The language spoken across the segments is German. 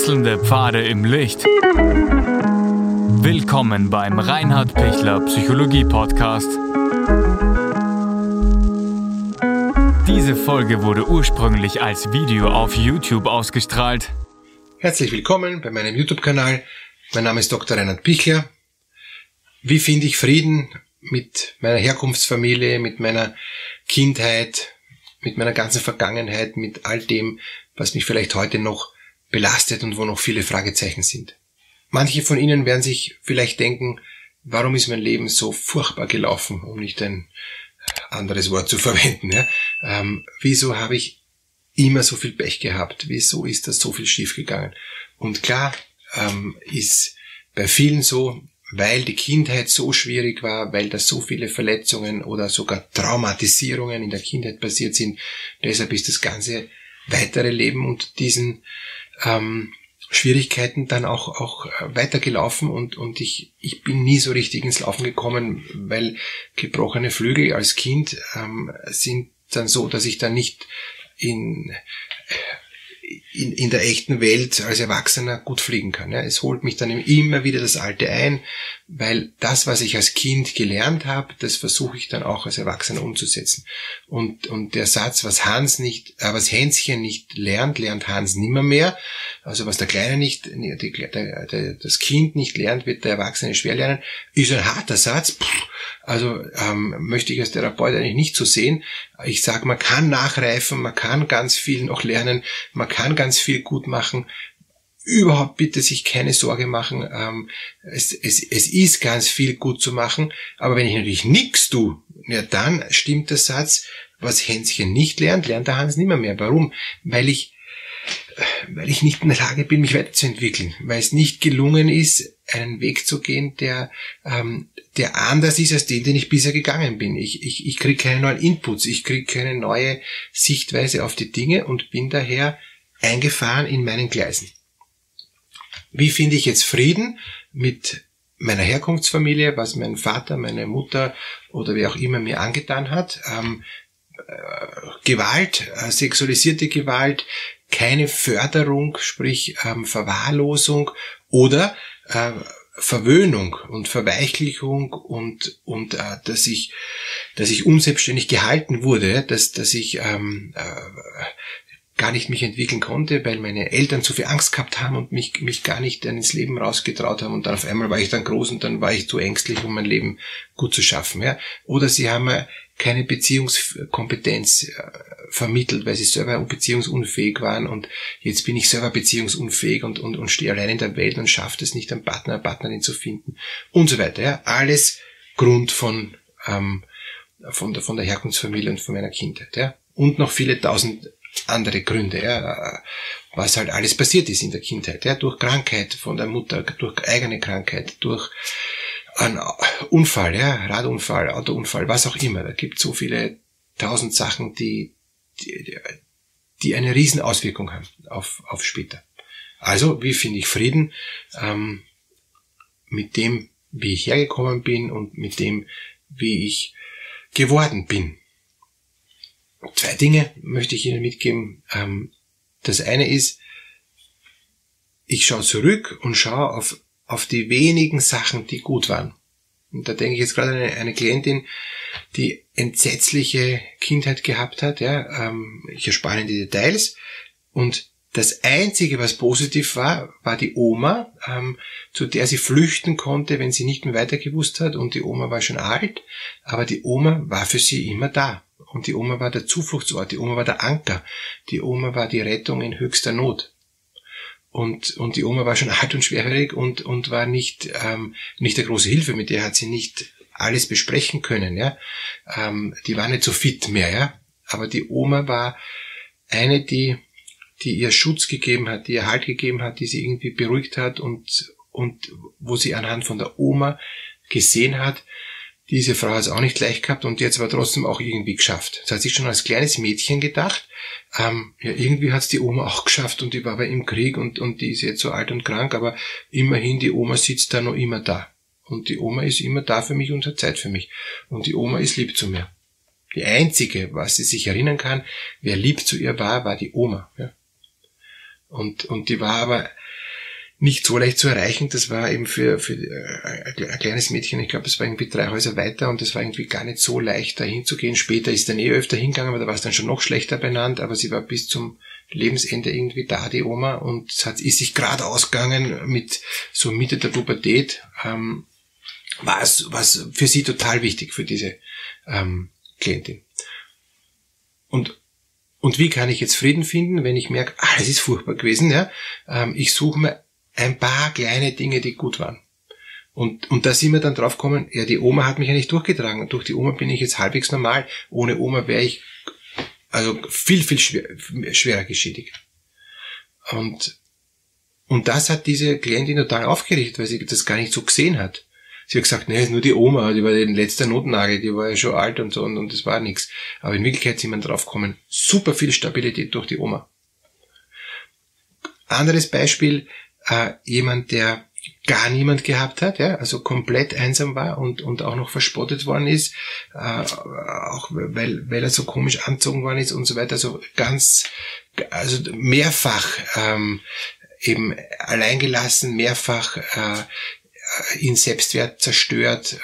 Wechselnde Pfade im Licht. Willkommen beim Reinhard Pichler Psychologie Podcast. Diese Folge wurde ursprünglich als Video auf YouTube ausgestrahlt. Herzlich willkommen bei meinem YouTube-Kanal. Mein Name ist Dr. Reinhard Pichler. Wie finde ich Frieden mit meiner Herkunftsfamilie, mit meiner Kindheit, mit meiner ganzen Vergangenheit, mit all dem, was mich vielleicht heute noch belastet und wo noch viele Fragezeichen sind. Manche von Ihnen werden sich vielleicht denken, warum ist mein Leben so furchtbar gelaufen, um nicht ein anderes Wort zu verwenden. Ja? Wieso habe ich immer so viel Pech gehabt? Wieso ist das so viel schiefgegangen? Und klar ist bei vielen so, weil die Kindheit so schwierig war, weil da so viele Verletzungen oder sogar Traumatisierungen in der Kindheit passiert sind. Deshalb ist das ganze weitere Leben und diesen Schwierigkeiten dann auch weitergelaufen und ich bin nie so richtig ins Laufen gekommen, weil gebrochene Flügel als Kind sind dann so, dass ich dann nicht in der echten Welt als Erwachsener gut fliegen kann. Ja. Es holt mich dann immer wieder das Alte ein, weil das, was ich als Kind gelernt habe, das versuche ich dann auch als Erwachsener umzusetzen. Und der Satz, was Hänschen nicht lernt, lernt Hans nimmermehr. Also was der Kleine nicht, das Kind nicht lernt, wird der Erwachsene schwer lernen, ist ein harter Satz. Also möchte ich als Therapeut eigentlich nicht so sehen. Ich sage, man kann nachreifen, man kann ganz viel noch lernen, man kann ganz viel gut machen. Überhaupt bitte sich keine Sorge machen. Es ist ganz viel gut zu machen, aber wenn ich natürlich nichts tue, ja, dann stimmt der Satz, was Hänschen nicht lernt, lernt der Hans nimmermehr. Warum? Weil ich nicht in der Lage bin, mich weiterzuentwickeln, weil es nicht gelungen ist, einen Weg zu gehen, der anders ist als den ich bisher gegangen bin. Ich kriege keine neuen Inputs, ich kriege keine neue Sichtweise auf die Dinge und bin daher eingefahren in meinen Gleisen. Wie finde ich jetzt Frieden mit meiner Herkunftsfamilie, was mein Vater, meine Mutter oder wer auch immer mir angetan hat? Gewalt, sexualisierte Gewalt, keine Förderung, sprich Verwahrlosung oder Verwöhnung und Verweichlichung und dass ich unselbstständig gehalten wurde, dass ich gar nicht mich entwickeln konnte, weil meine Eltern zu viel Angst gehabt haben und mich gar nicht ins Leben rausgetraut haben und dann auf einmal war ich dann groß und dann war ich zu ängstlich, um mein Leben gut zu schaffen. Ja? Oder sie haben mir keine Beziehungskompetenz vermittelt, weil sie selber beziehungsunfähig waren und jetzt bin ich selber beziehungsunfähig und stehe allein in der Welt und schaffe es nicht, einen Partner, eine Partnerin zu finden und so weiter. Ja? Alles Grund von der Herkunftsfamilie und von meiner Kindheit. Ja? Und noch viele tausend andere Gründe, ja, was halt alles passiert ist in der Kindheit, ja, durch Krankheit von der Mutter, durch eigene Krankheit, durch einen Unfall, ja, Radunfall, Autounfall, was auch immer. Da gibt es so viele tausend Sachen, die eine riesen Auswirkung haben auf später. Also, wie finde ich Frieden mit dem, wie ich hergekommen bin und mit dem, wie ich geworden bin? 2 Dinge möchte ich Ihnen mitgeben. Das eine ist, ich schaue zurück und schaue auf die wenigen Sachen, die gut waren. Und da denke ich jetzt gerade an eine Klientin, die entsetzliche Kindheit gehabt hat. Ja, ich erspare Ihnen die Details. Und das Einzige, was positiv war die Oma, zu der sie flüchten konnte, wenn sie nicht mehr weiter gewusst hat. Und die Oma war schon alt, aber die Oma war für sie immer da. Und die Oma war der Zufluchtsort, die Oma war der Anker, die Oma war die Rettung in höchster Not. Und die Oma war schon alt und schwerhörig und war nicht der große Hilfe, mit der hat sie nicht alles besprechen können, ja. Die war nicht so fit mehr, ja. Aber die Oma war eine, die ihr Schutz gegeben hat, die ihr Halt gegeben hat, die sie irgendwie beruhigt hat und wo sie anhand von der Oma gesehen hat, diese Frau hat es auch nicht leicht gehabt und jetzt aber trotzdem auch irgendwie geschafft. Das hat sich schon als kleines Mädchen gedacht, ja, irgendwie hat es die Oma auch geschafft und die war aber im Krieg und die ist jetzt so alt und krank, aber immerhin, die Oma sitzt da noch immer da. Und die Oma ist immer da für mich und hat Zeit für mich. Und die Oma ist lieb zu mir. Die einzige, was sie sich erinnern kann, wer lieb zu ihr war die Oma. Ja. Und die war aber nicht so leicht zu erreichen. Das war eben für ein kleines Mädchen, ich glaube, es war irgendwie 3 Häuser weiter und es war irgendwie gar nicht so leicht, da hinzugehen. Später ist dann öfter hingegangen, aber da war es dann schon noch schlechter benannt, aber sie war bis zum Lebensende irgendwie da, die Oma, und ist sich gerade ausgegangen mit so Mitte der Pubertät, war es für sie total wichtig, für diese Klientin. Und wie kann ich jetzt Frieden finden, wenn ich merke, es ist furchtbar gewesen, ja? Ich suche mir ein paar kleine Dinge, die gut waren. Und da sind wir dann drauf gekommen, ja, die Oma hat mich ja nicht durchgetragen. Durch die Oma bin ich jetzt halbwegs normal. Ohne Oma wäre ich also viel, viel schwerer geschädigt. Und das hat diese Klientin total aufgerichtet, weil sie das gar nicht so gesehen hat. Sie hat gesagt, ist nur die Oma, die war die letzte Notnagel, die war ja schon alt und so, und das war nichts. Aber in Wirklichkeit sind wir drauf gekommen, super viel Stabilität durch die Oma. Anderes Beispiel, jemand, der gar niemand gehabt hat, ja, also komplett einsam war und auch noch verspottet worden ist, auch weil er so komisch angezogen worden ist und so weiter, also mehrfach eben alleingelassen, mehrfach ihn Selbstwert zerstört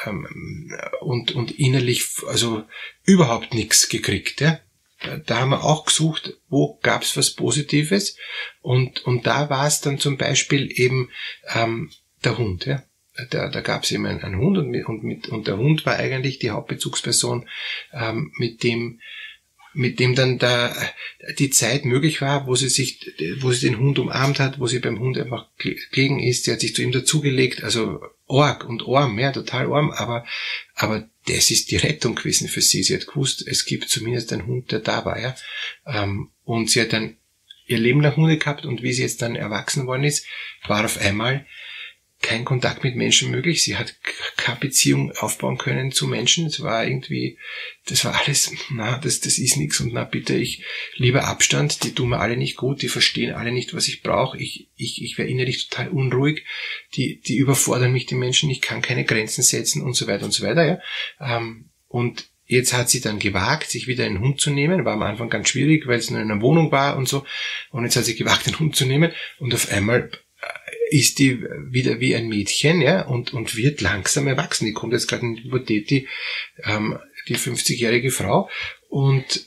und innerlich also überhaupt nichts gekriegt. Ja? Da haben wir auch gesucht, wo gab's was Positives, und da war es dann zum Beispiel eben der Hund. Ja? Da gab's eben einen Hund und der Hund war eigentlich die Hauptbezugsperson, mit dem dann da die Zeit möglich war, wo sie den Hund umarmt hat, wo sie beim Hund einfach gelegen ist, sie hat sich zu ihm dazugelegt, also arg und arm, ja, total arm, aber das ist die Rettung gewesen für sie. Sie hat gewusst, es gibt zumindest einen Hund, der da war, ja. Und sie hat dann ihr Leben lang Hunde gehabt, und wie sie jetzt dann erwachsen worden ist, war auf einmal kein Kontakt mit Menschen möglich. Sie hat keine Beziehung aufbauen können zu Menschen. Das war alles, das ist nichts, und bitte, ich lieber Abstand, die tun mir alle nicht gut, die verstehen alle nicht, was ich brauche. Ich wäre innerlich total unruhig, die überfordern mich, die Menschen, ich kann keine Grenzen setzen und so weiter, ja. Und jetzt hat sie dann gewagt, sich wieder einen Hund zu nehmen. War am Anfang ganz schwierig, weil es nur in einer Wohnung war und so. Und jetzt hat sie gewagt, einen Hund zu nehmen, und auf einmal ist die wieder wie ein Mädchen, ja, und wird langsam erwachsen. Die kommt jetzt gerade in die Pubertät, die 50-jährige Frau, und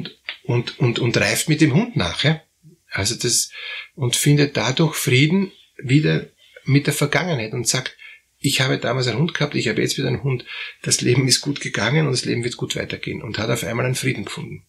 reift mit dem Hund nach, ja. Also und findet dadurch Frieden wieder mit der Vergangenheit und sagt, ich habe damals einen Hund gehabt, ich habe jetzt wieder einen Hund, das Leben ist gut gegangen und das Leben wird gut weitergehen, und hat auf einmal einen Frieden gefunden.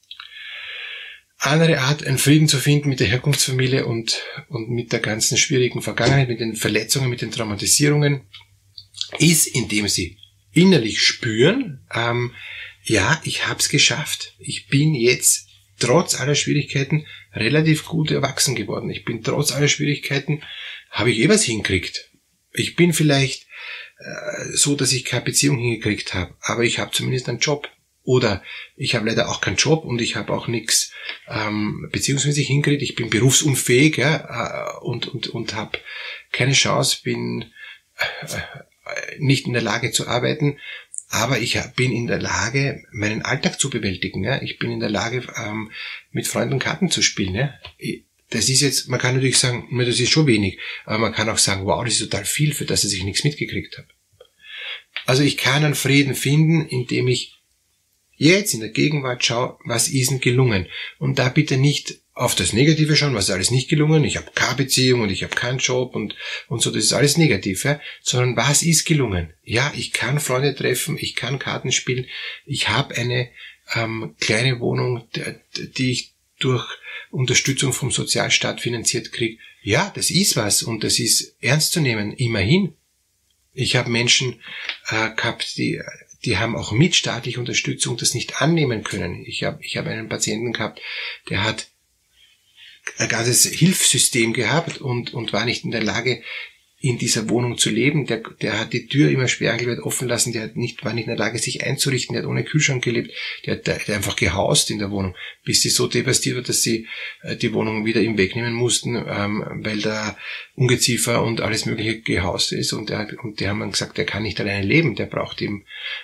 Andere Art, einen Frieden zu finden mit der Herkunftsfamilie und mit der ganzen schwierigen Vergangenheit, mit den Verletzungen, mit den Traumatisierungen, ist, indem sie innerlich spüren, ja, ich hab's geschafft. Ich bin jetzt trotz aller Schwierigkeiten relativ gut erwachsen geworden. Ich bin trotz aller Schwierigkeiten, habe ich was hingekriegt. Ich bin vielleicht so, dass ich keine Beziehung hingekriegt habe, aber ich habe zumindest einen Job. Oder ich habe leider auch keinen Job und ich habe auch nichts beziehungsmäßig hingekriegt. Ich bin berufsunfähig, ja, und habe keine Chance, bin nicht in der Lage zu arbeiten, aber ich bin in der Lage, meinen Alltag zu bewältigen. Ja. Ich bin in der Lage, mit Freunden Karten zu spielen. Ja. Das ist jetzt, man kann natürlich sagen, das ist schon wenig, aber man kann auch sagen, wow, das ist total viel, für das ich nichts mitgekriegt habe. Also ich kann einen Frieden finden, indem ich jetzt in der Gegenwart schau, was ist denn gelungen. Und da bitte nicht auf das Negative schauen, was ist alles nicht gelungen. Ich habe keine Beziehung und ich habe keinen Job und so, das ist alles negativ, ja? Sondern was ist gelungen? Ja, ich kann Freunde treffen, ich kann Karten spielen, ich habe eine kleine Wohnung, die ich durch Unterstützung vom Sozialstaat finanziert kriege. Ja, das ist was, und das ist ernst zu nehmen, immerhin. Ich habe Menschen gehabt, die haben auch mit staatlicher Unterstützung das nicht annehmen können. Ich habe einen Patienten gehabt, der hat ein ganzes Hilfssystem gehabt und war nicht in der Lage, in dieser Wohnung zu leben. Der hat die Tür immer sperrangelweit offen lassen, war nicht in der Lage, sich einzurichten, der hat ohne Kühlschrank gelebt, der hat einfach gehaust in der Wohnung, bis sie so devastiert war, dass sie die Wohnung wieder ihm wegnehmen mussten, weil da Ungeziefer und alles mögliche gehaust ist, und die haben dann gesagt, der kann nicht alleine leben, der braucht eben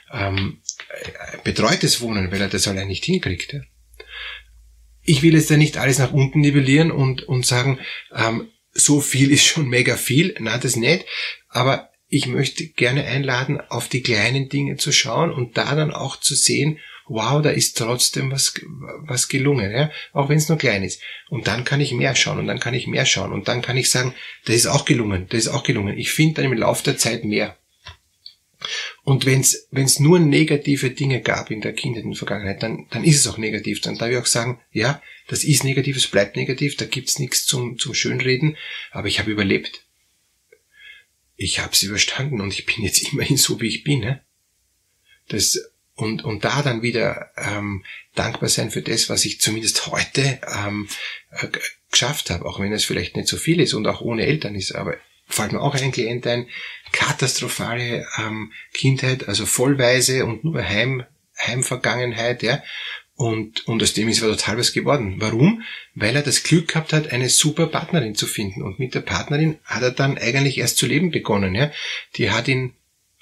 betreutes Wohnen, weil er das allein nicht hinkriegt. Ja. Ich will jetzt da nicht alles nach unten nivellieren und sagen, so viel ist schon mega viel. Nein, das nicht. Aber ich möchte gerne einladen, auf die kleinen Dinge zu schauen und da dann auch zu sehen, wow, da ist trotzdem was gelungen, ja, auch wenn es nur klein ist. Und dann kann ich mehr schauen und dann kann ich mehr schauen und dann kann ich sagen, das ist auch gelungen, das ist auch gelungen. Ich finde dann im Laufe der Zeit mehr. Und wenn's nur negative Dinge gab in der Kindheit, in der Vergangenheit, dann ist es auch negativ. Dann darf ich auch sagen, ja, das ist negativ, es bleibt negativ, da gibt's nichts zum Schönreden, aber ich habe überlebt. Ich habe es überstanden und ich bin jetzt immerhin so, wie ich bin. Ne? Und da dann wieder dankbar sein für das, was ich zumindest heute geschafft habe, auch wenn es vielleicht nicht so viel ist und auch ohne Eltern ist, aber fällt mir auch ein Klient ein, katastrophale Kindheit, also vollweise und nur Heimvergangenheit, ja. Und aus dem ist aber total was geworden. Warum? Weil er das Glück gehabt hat, eine super Partnerin zu finden. Und mit der Partnerin hat er dann eigentlich erst zu leben begonnen, ja. Die hat ihn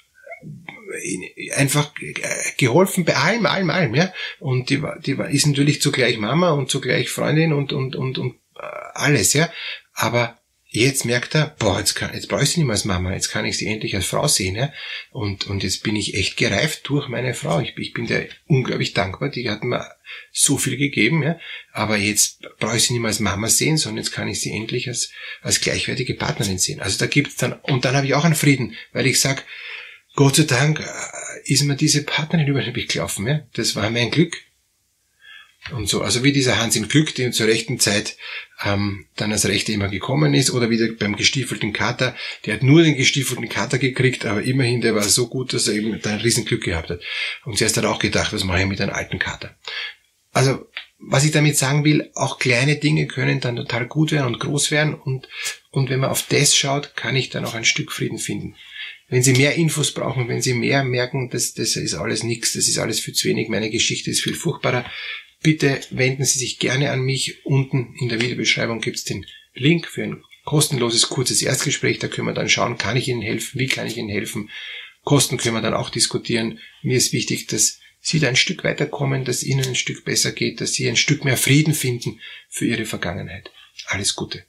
einfach geholfen bei allem, ja. Und die ist natürlich zugleich Mama und zugleich Freundin und alles, ja. Aber jetzt merkt er, jetzt brauche ich sie nicht mehr als Mama, jetzt kann ich sie endlich als Frau sehen, ja. Und jetzt bin ich echt gereift durch meine Frau. Ich bin der unglaublich dankbar, die hat mir so viel gegeben, ja. Aber jetzt brauche ich sie nicht mehr als Mama sehen, sondern jetzt kann ich sie endlich als gleichwertige Partnerin sehen. Also da gibt's dann, und dann habe ich auch einen Frieden, weil ich sag, Gott sei Dank ist mir diese Partnerin über den Weg gelaufen, ja. Das war mein Glück. Und so, also wie dieser Hans im Glück, der zur rechten Zeit dann als Rechte immer gekommen ist, oder wie beim gestiefelten Kater, der hat nur den gestiefelten Kater gekriegt, aber immerhin, der war so gut, dass er eben dann ein Riesenglück gehabt hat. Und zuerst hat er auch gedacht, was mache ich mit einem alten Kater? Also, was ich damit sagen will, auch kleine Dinge können dann total gut werden und groß werden, und wenn man auf das schaut, kann ich dann auch ein Stück Frieden finden. Wenn Sie mehr Infos brauchen, wenn Sie mehr merken, das ist alles nichts, das ist alles viel zu wenig, meine Geschichte ist viel furchtbarer, bitte wenden Sie sich gerne an mich. Unten in der Videobeschreibung gibt es den Link für ein kostenloses, kurzes Erstgespräch. Da können wir dann schauen, kann ich Ihnen helfen, wie kann ich Ihnen helfen. Kosten können wir dann auch diskutieren. Mir ist wichtig, dass Sie da ein Stück weiterkommen, dass Ihnen ein Stück besser geht, dass Sie ein Stück mehr Frieden finden für Ihre Vergangenheit. Alles Gute.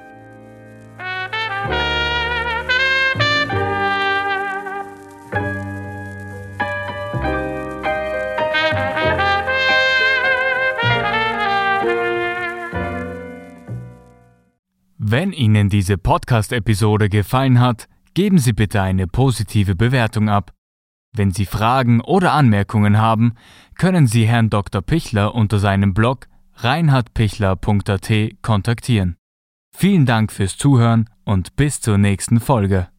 Wenn Ihnen diese Podcast-Episode gefallen hat, geben Sie bitte eine positive Bewertung ab. Wenn Sie Fragen oder Anmerkungen haben, können Sie Herrn Dr. Pichler unter seinem Blog reinhardpichler.at kontaktieren. Vielen Dank fürs Zuhören und bis zur nächsten Folge.